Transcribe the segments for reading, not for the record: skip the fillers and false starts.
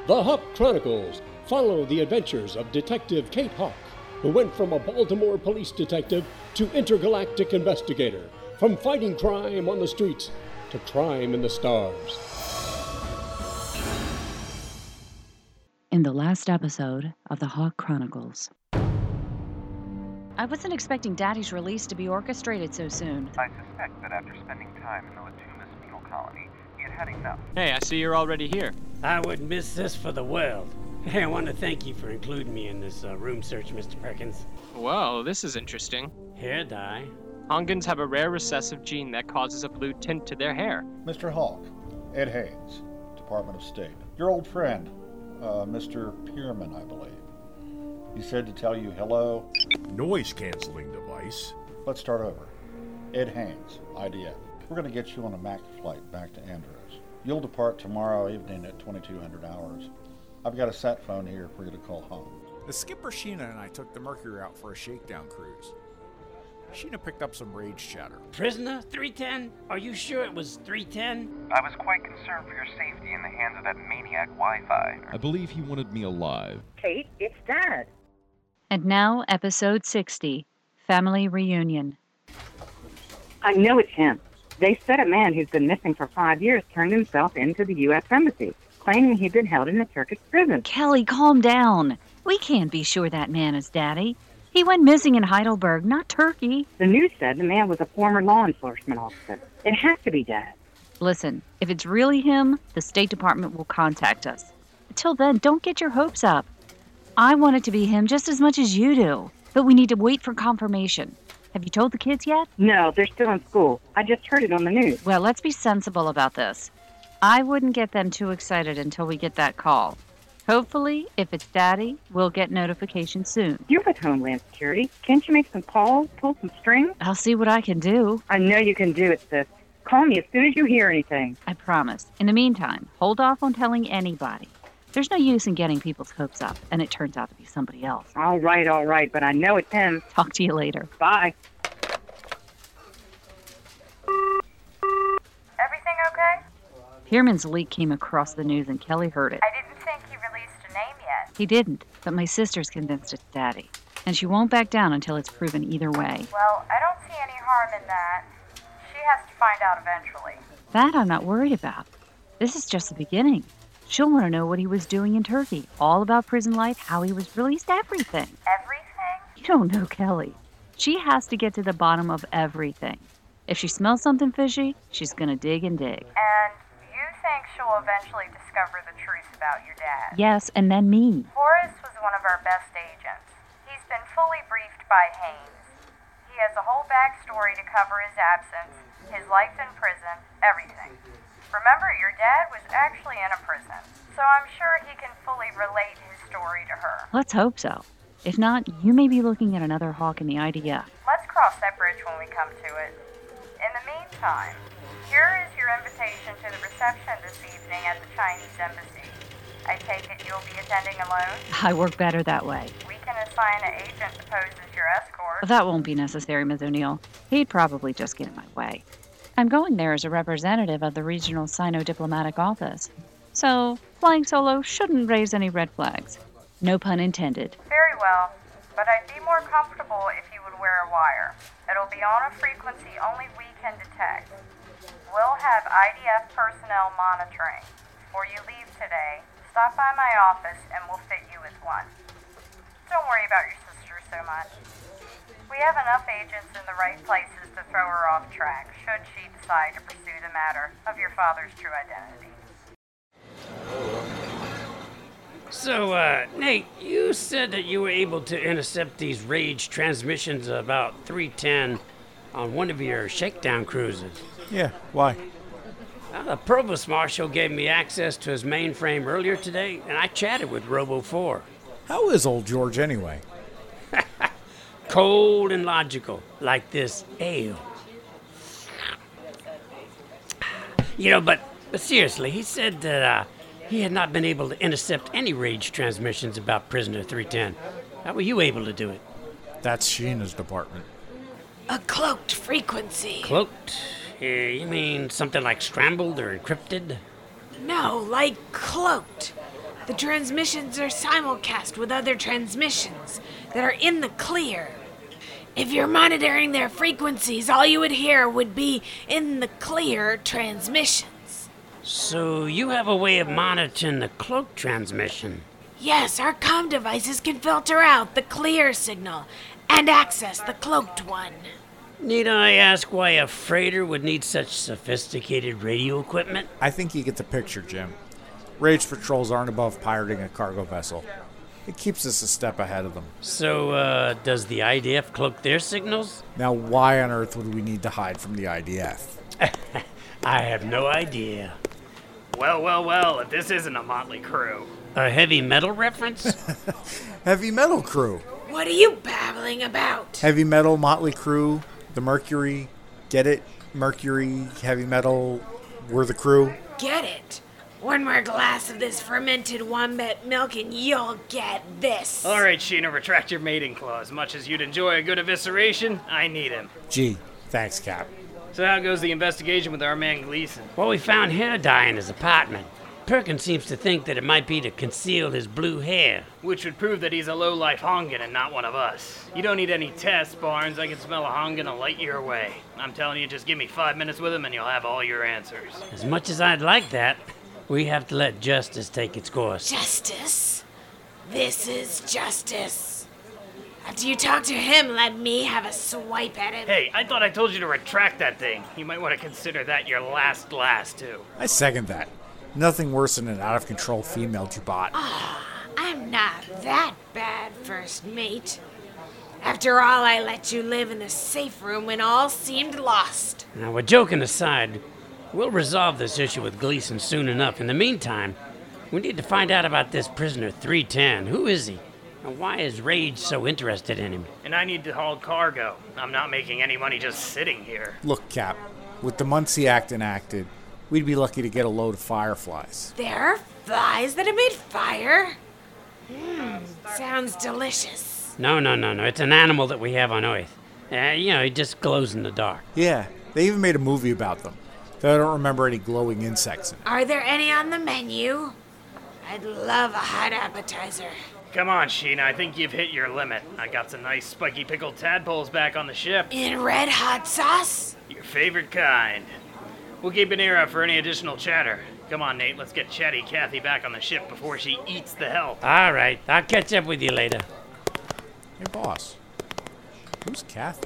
The Hawk Chronicles follow the adventures of Detective Kate Hawk, who went from a Baltimore police detective to intergalactic investigator, from fighting crime on the streets to crime in the stars. In the last episode of The Hawk Chronicles. I wasn't expecting Daddy's release to be orchestrated so soon. I suspect that after spending time in the Latumas penal colony, he had enough. Hey, I see you're already here. I wouldn't miss this for the world. Hey, I want to thank you for including me in this room search, Mr. Perkins. Whoa, this is interesting. Hair dye. Hongans have a rare recessive gene that causes a blue tint to their hair. Mr. Hawk, Ed Haynes, Department of State. Your old friend, Mr. Pierman, I believe. He said to tell you hello. Noise-canceling device. Let's start over. Ed Haynes, IDF. We're going to get you on a MAC flight back to Andros. You'll depart tomorrow evening at 2200 hours. I've got a sat phone here for you to call home. The skipper Sheena and I took the Mercury out for a shakedown cruise. Sheena picked up some rage chatter. Prisoner 310? Are you sure it was 310? I was quite concerned for your safety in the hands of that maniac Wi-Fi. I believe he wanted me alive. Kate, it's Dad. And now, episode 60, Family Reunion. I know it's him. They said a man who's been missing for 5 years turned himself into the U.S. Embassy, claiming he'd been held in a Turkish prison. Kelly, calm down. We can't be sure that man is Daddy. He went missing in Heidelberg, not Turkey. The news said the man was a former law enforcement officer. It has to be Dad. Listen, if it's really him, the State Department will contact us. Until then, don't get your hopes up. I want it to be him just as much as you do, but we need to wait for confirmation. Have you told the kids yet? No, they're still in school. I just heard it on the news. Well, let's be sensible about this. I wouldn't get them too excited until we get that call. Hopefully, if it's Daddy, we'll get notification soon. You're with Homeland Security. Can't you make some calls, pull some strings? I'll see what I can do. I know you can do it, sis. Call me as soon as you hear anything. I promise. In the meantime, hold off on telling anybody. There's no use in getting people's hopes up, and it turns out to be somebody else. All right, but I know it's him. Talk to you later. Bye. Everything okay? Pierman's leak came across the news and Kelly heard it. I didn't think he released a name yet. He didn't, but my sister's convinced it's Daddy. And she won't back down until it's proven either way. Well, I don't see any harm in that. She has to find out eventually. That I'm not worried about. This is just the beginning. She'll want to know what he was doing in Turkey, all about prison life, how he was released, everything. Everything? You don't know Kelly. She has to get to the bottom of everything. If she smells something fishy, she's going to dig and dig. And you think she'll eventually discover the truth about your dad? Yes, and then me. Horace was one of our best agents. He's been fully briefed by Haynes. He has a whole backstory to cover his absence, his life in prison, everything. Remember, your dad was actually in a prison, so I'm sure he can fully relate his story to her. Let's hope so. If not, you may be looking at another Hawk in the IDF. Let's cross that bridge when we come to it. In the meantime, here is your invitation to the reception this evening at the Chinese Embassy. I take it you'll be attending alone? I work better that way. We can assign an agent to pose as your escort. That won't be necessary, Ms. O'Neill. He'd probably just get in my way. I'm going there as a representative of the regional Sino-diplomatic office. So, flying solo shouldn't raise any red flags. No pun intended. Very well, but I'd be more comfortable if you would wear a wire. It'll be on a frequency only we can detect. We'll have IDF personnel monitoring. Before you leave today, stop by my office and we'll fit you with one. Don't worry about your sister so much. We have enough agents in the right places to throw her off track, should she decide to pursue the matter of your father's true identity. So, Nate, you said that you were able to intercept these rage transmissions about 310 on one of your shakedown cruises. Yeah, why? The Provost Marshal gave me access to his mainframe earlier today, and I chatted with Robo-4. How is old George anyway? Cold and logical, like this ale. But seriously, he said that he had not been able to intercept any rage transmissions about Prisoner 310. How were you able to do it? That's Sheena's department. A cloaked frequency. Cloaked? You mean something like scrambled or encrypted? No, like cloaked. The transmissions are simulcast with other transmissions that are in the clear. If you're monitoring their frequencies, all you would hear would be in the clear transmissions. So you have a way of monitoring the cloak transmission? Yes, our comm devices can filter out the clear signal and access the cloaked one. Need I ask why a freighter would need such sophisticated radio equipment? I think you get the picture, Jim. Rage patrols aren't above pirating a cargo vessel. It keeps us a step ahead of them. So, does the IDF cloak their signals? Now, why on earth would we need to hide from the IDF? I have no idea. Well, if this isn't a motley crew. A heavy metal reference? Heavy metal crew. What are you babbling about? Heavy metal, Motley Crue, the Mercury. Get it? Mercury, heavy metal, we're the crew. Get it? One more glass of this fermented wombat milk and you'll get this. All right, Sheena, retract your mating clause. Much as you'd enjoy a good evisceration, I need him. Gee, thanks, Cap. So how goes the investigation with our man Gleason? Well, we found hair dye in his apartment. Perkins seems to think that it might be to conceal his blue hair. Which would prove that he's a low-life Hongan and not one of us. You don't need any tests, Barnes. I can smell a Hongan a light year away. I'm telling you, just give me 5 minutes with him and you'll have all your answers. As much as I'd like that, we have to let justice take its course. Justice? This is justice. After you talk to him, let me have a swipe at him. Hey, I thought I told you to retract that thing. You might want to consider that your last glass, too. I second that. Nothing worse than an out-of-control female Jubat. I'm not that bad, first mate. After all, I let you live in the safe room when all seemed lost. Now, we're joking aside. We'll resolve this issue with Gleason soon enough. In the meantime, we need to find out about this prisoner 310. Who is he? And why is Rage so interested in him? And I need to haul cargo. I'm not making any money just sitting here. Look, Cap, with the Muncie Act enacted, we'd be lucky to get a load of fireflies. There are flies that emit fire? Sounds delicious. No. It's an animal that we have on Earth. It just glows in the dark. Yeah, they even made a movie about them. Though I don't remember any glowing insects in it. Are there any on the menu? I'd love a hot appetizer. Come on, Sheena, I think you've hit your limit. I got some nice spiky pickled tadpoles back on the ship. In red hot sauce? Your favorite kind. We'll keep an ear out for any additional chatter. Come on, Nate, let's get Chatty Cathy back on the ship before she eats the help. All right, I'll catch up with you later. Hey, boss. Who's Cathy?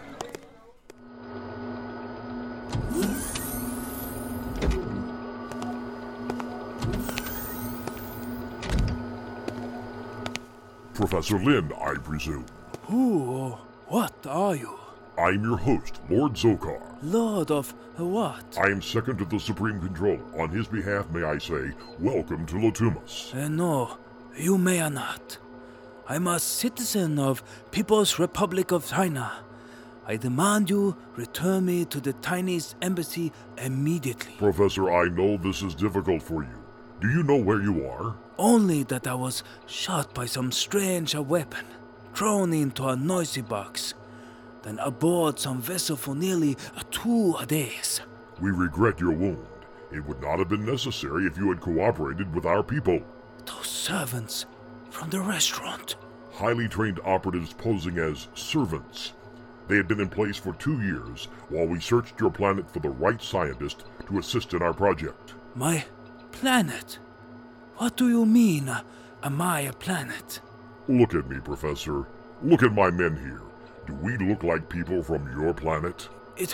Professor Lin, I presume. Who? What are you? I'm your host, Lord Zokar. Lord of what? I am second to the Supreme Controller. On his behalf, may I say, welcome to Lotumus. No, you may not. I'm a citizen of People's Republic of China. I demand you return me to the Chinese embassy immediately. Professor, I know this is difficult for you. Do you know where you are? Only that I was shot by some strange weapon, thrown into a noisy box, then aboard some vessel for nearly 2 days. We regret your wound. It would not have been necessary if you had cooperated with our people. Those servants from the restaurant. Highly trained operatives posing as servants. They had been in place for 2 years while we searched your planet for the right scientist to assist in our project. My planet? What do you mean, my planet? Look at me, Professor. Look at my men here. Do we look like people from your planet?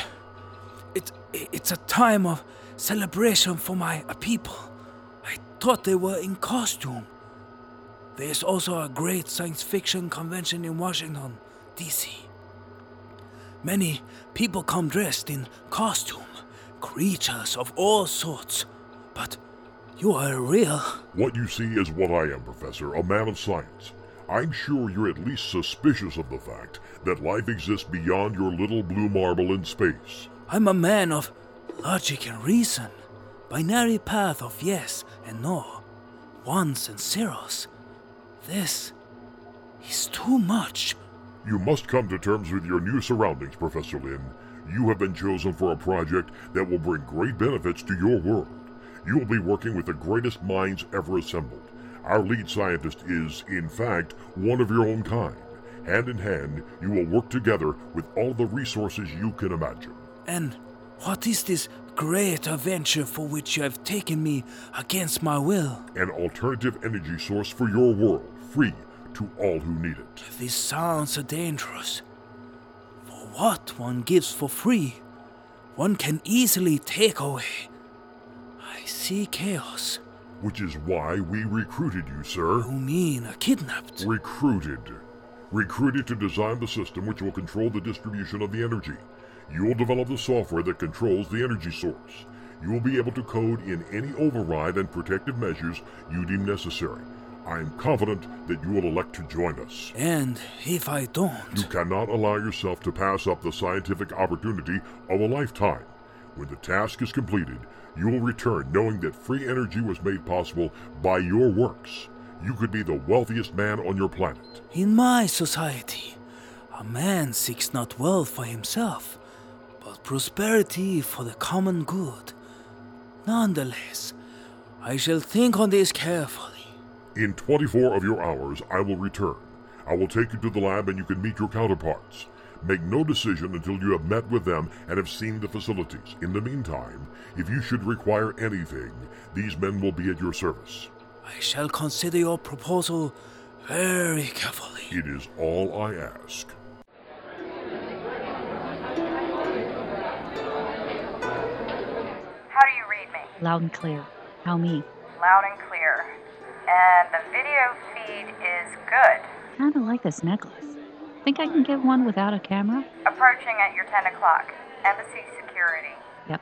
It's a time of celebration for my people. I thought they were in costume. There's also a great science fiction convention in Washington, D.C. Many people come dressed in costume, creatures of all sorts. But you are real. What you see is what I am, Professor, a man of science. I'm sure you're at least suspicious of the fact that life exists beyond your little blue marble in space. I'm a man of logic and reason. Binary path of yes and no. Ones and zeros. This is too much. You must come to terms with your new surroundings, Professor Lin. You have been chosen for a project that will bring great benefits to your world. You will be working with the greatest minds ever assembled. Our lead scientist is, in fact, one of your own kind. Hand in hand, you will work together with all the resources you can imagine. And what is this great adventure for which you have taken me against my will? An alternative energy source for your world, free to all who need it. This sounds dangerous. For what one gives for free, one can easily take away. I see chaos. Which is why we recruited you, sir. You mean kidnapped? Recruited. Recruited to design the system which will control the distribution of the energy. You will develop the software that controls the energy source. You will be able to code in any override and protective measures you deem necessary. I am confident that you will elect to join us. And if I don't? You cannot allow yourself to pass up the scientific opportunity of a lifetime. When the task is completed, you will return knowing that free energy was made possible by your works. You could be the wealthiest man on your planet. In my society, a man seeks not wealth for himself, but prosperity for the common good. Nonetheless, I shall think on this carefully. In 24 of your hours, I will return. I will take you to the lab and you can meet your counterparts. Make no decision until you have met with them and have seen the facilities. In the meantime, if you should require anything, these men will be at your service. I shall consider your proposal very carefully. It is all I ask. How do you read me? Loud and clear. How me? Loud and clear. And the video feed is good. Kinda like this necklace. Think I can get one without a camera? Approaching at your 10 o'clock. Embassy security. Yep.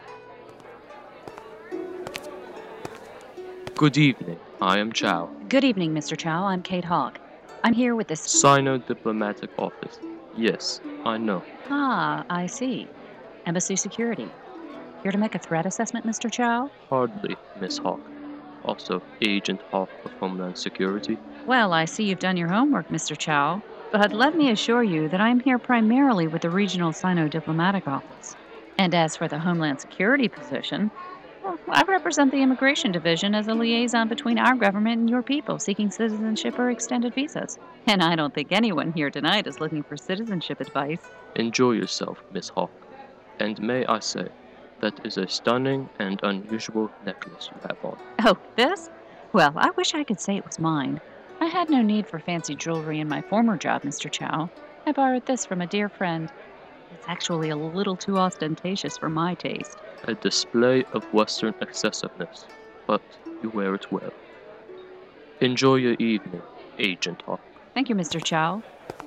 Good evening. I am Chow. Good evening, Mr. Chow. I'm Kate Hogg. I'm here with this... Sino Diplomatic Office. Yes, I know. Ah, I see. Embassy security. Here to make a threat assessment, Mr. Chow? Hardly, Miss Hawk. Also, Agent Hawk of Homeland Security. Well, I see you've done your homework, Mr. Chow. But let me assure you that I'm here primarily with the Regional Sino Diplomatic Office. And as for the Homeland Security position, well, I represent the Immigration Division as a liaison between our government and your people seeking citizenship or extended visas. And I don't think anyone here tonight is looking for citizenship advice. Enjoy yourself, Miss Hawk. And may I say, that is a stunning and unusual necklace you have on. Oh, this? Well, I wish I could say it was mine. I had no need for fancy jewelry in my former job, Mr. Chow. I borrowed this from a dear friend. It's actually a little too ostentatious for my taste. A display of Western excessiveness, but you wear it well. Enjoy your evening, Agent Hawk. Thank you, Mr. Chow.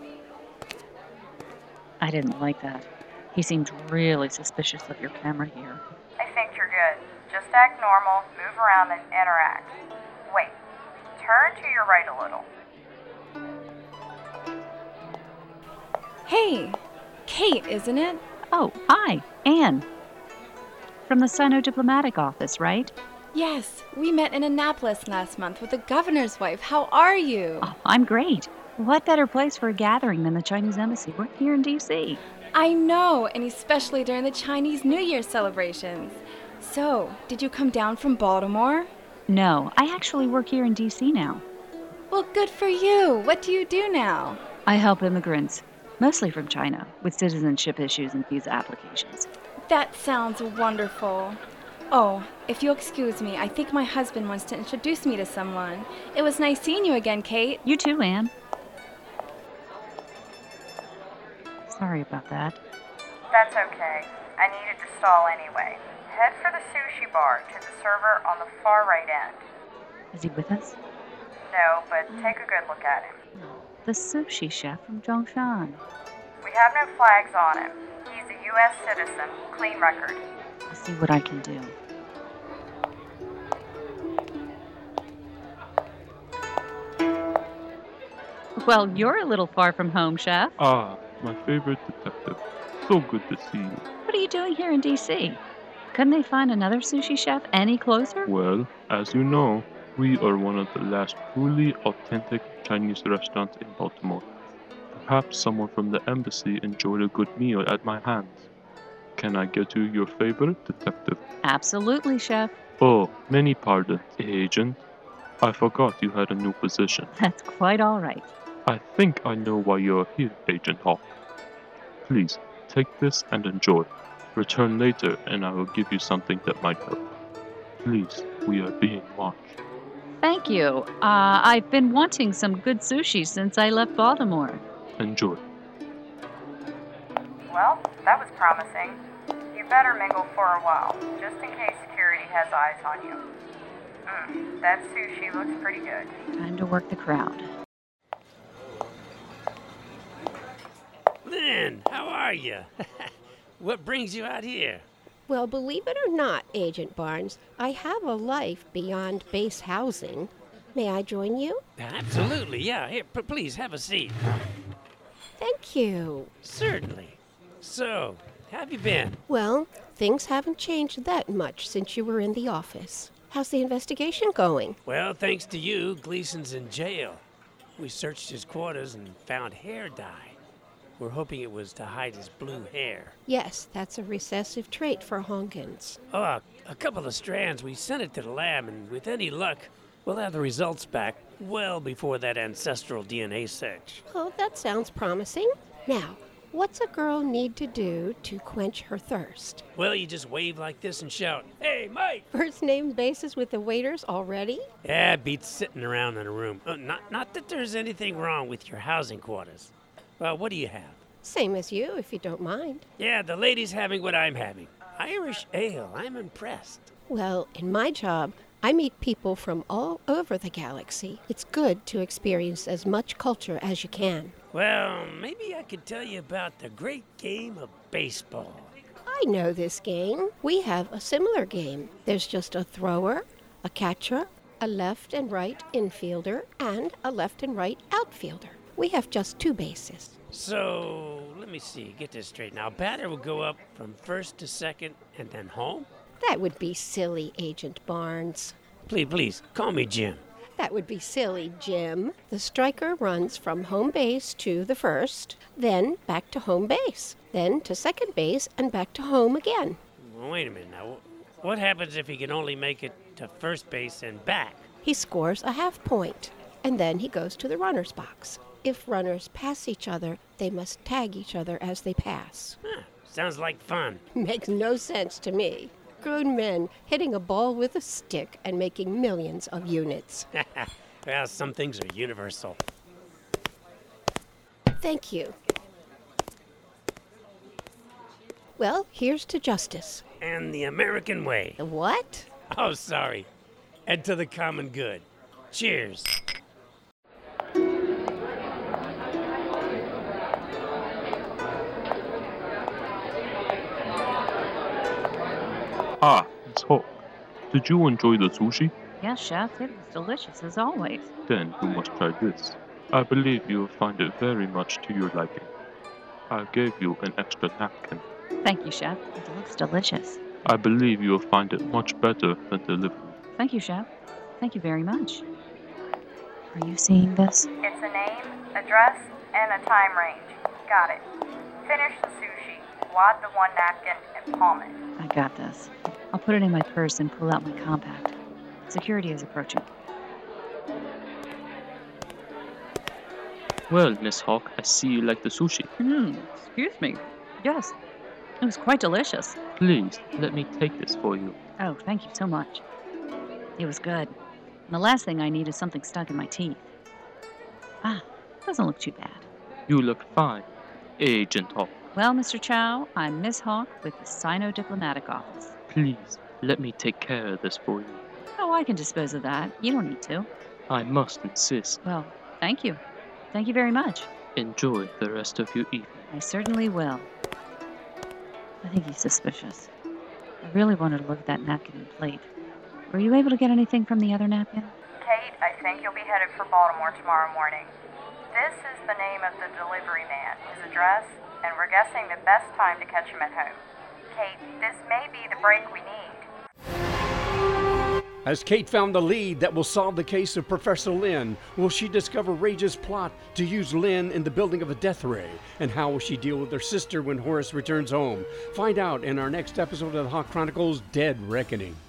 I didn't like that. He seemed really suspicious of your camera here. I think you're good. Just act normal, move around, and interact. Wait. Turn to your right a little. Hey, Kate, isn't it? Oh, hi, Anne. From the Sino Diplomatic Office, right? Yes, we met in Annapolis last month with the governor's wife. How are you? Oh, I'm great. What better place for a gathering than the Chinese embassy? We're here in D.C. I know, and especially during the Chinese New Year celebrations. So, did you come down from Baltimore? No, I actually work here in D.C. now. Well, good for you. What do you do now? I help immigrants, mostly from China, with citizenship issues and visa applications. That sounds wonderful. Oh, if you'll excuse me, I think my husband wants to introduce me to someone. It was nice seeing you again, Kate. You too, Anne. Sorry about that. That's okay. I needed to stall anyway. Head for the sushi bar to the server on the far right end. Is he with us? No, but take a good look at him. The sushi chef from Zhongshan. We have no flags on him. He's a U.S. citizen, clean record. I'll see what I can do. Well, you're a little far from home, Chef. Ah, my favorite detective. So good to see you. What are you doing here in D.C.? Couldn't they find another sushi chef any closer? Well, as you know, we are one of the last truly authentic Chinese restaurants in Baltimore. Perhaps someone from the embassy enjoyed a good meal at my hands. Can I get you your favorite detective? Absolutely, Chef. Oh, many pardons, Agent. I forgot you had a new position. That's quite all right. I think I know why you're here, Agent Hawk. Please, take this and enjoy. Return later and I will give you something that might help. Please, we are being watched. Thank you. I've been wanting some good sushi since I left Baltimore. Enjoy. Well, that was promising. You better mingle for a while, just in case security has eyes on you. That sushi looks pretty good. Time to work the crowd. Lynn, how are you? What brings you out here? Well, believe it or not, Agent Barnes, I have a life beyond base housing. May I join you? Absolutely, yeah. Here, please, have a seat. Thank you. Certainly. So, how have you been? Well, things haven't changed that much since you were in the office. How's the investigation going? Well, thanks to you, Gleason's in jail. We searched his quarters and found hair dye. We're hoping it was to hide his blue hair. Yes, that's a recessive trait for Hongans. Oh, a couple of strands. We sent it to the lab, and with any luck, we'll have the results back well before that ancestral DNA search. Oh, that sounds promising. Now, what's a girl need to do to quench her thirst? Well, you just wave like this and shout, "Hey, Mike!" First name basis with the waiters already? Yeah, it beats sitting around in a room. Not that there's anything wrong with your housing quarters. Well, what do you have? Same as you, if you don't mind. Yeah, the lady's having what I'm having. Irish ale. I'm impressed. Well, in my job, I meet people from all over the galaxy. It's good to experience as much culture as you can. Well, maybe I could tell you about the great game of baseball. I know this game. We have a similar game. There's just a thrower, a catcher, a left and right infielder, and a left and right outfielder. We have just 2 bases. So, let me see, get this straight. Now, batter will go up from first to second and then home? That would be silly, Agent Barnes. Please, call me Jim. That would be silly, Jim. The striker runs from home base to the first, then back to home base, then to second base, and back to home again. Well, wait a minute now. What happens if he can only make it to first base and back? He scores a half point, and then he goes to the runner's box. If runners pass each other, they must tag each other as they pass. Sounds like fun. Makes no sense to me. Grown men hitting a ball with a stick and making millions of units. Well, some things are universal. Thank you. Well, here's to justice. And the American way. The what? Oh, sorry. And to the common good. Cheers. Ah, Miss Hawk. Did you enjoy the sushi? Yes, Chef, it was delicious as always. Then you must try this. I believe you will find it very much to your liking. I gave you an extra napkin. Thank you, Chef. It looks delicious. I believe you will find it much better than delivery. Thank you, Chef. Thank you very much. Are you seeing this? It's a name, address, and a time range. Got it. Finish the sushi, wad the 1 napkin, and palm it. I got this. I'll put it in my purse and pull out my compact. Security is approaching. Well, Miss Hawk, I see you like the sushi. Excuse me. Yes, it was quite delicious. Please, let me take this for you. Oh, thank you so much. It was good. And the last thing I need is something stuck in my teeth. Doesn't look too bad. You look fine, Agent Hawk. Well, Mr. Chow, I'm Miss Hawk with the Sino-Diplomatic Office. Please, let me take care of this for you. Oh, I can dispose of that. You don't need to. I must insist. Well, thank you. Thank you very much. Enjoy the rest of your evening. I certainly will. I think he's suspicious. I really wanted to look at that napkin and plate. Were you able to get anything from the other napkin? Kate, I think you'll be headed for Baltimore tomorrow morning. This is the name of the delivery man, his address, and we're guessing the best time to catch him at home. Kate, this may be the break we need. Has Kate found the lead that will solve the case of Professor Lynn? Will she discover Rage's plot to use Lynn in the building of a death ray? And how will she deal with her sister when Horace returns home? Find out in our next episode of the Hawk Chronicles: Dead Reckoning.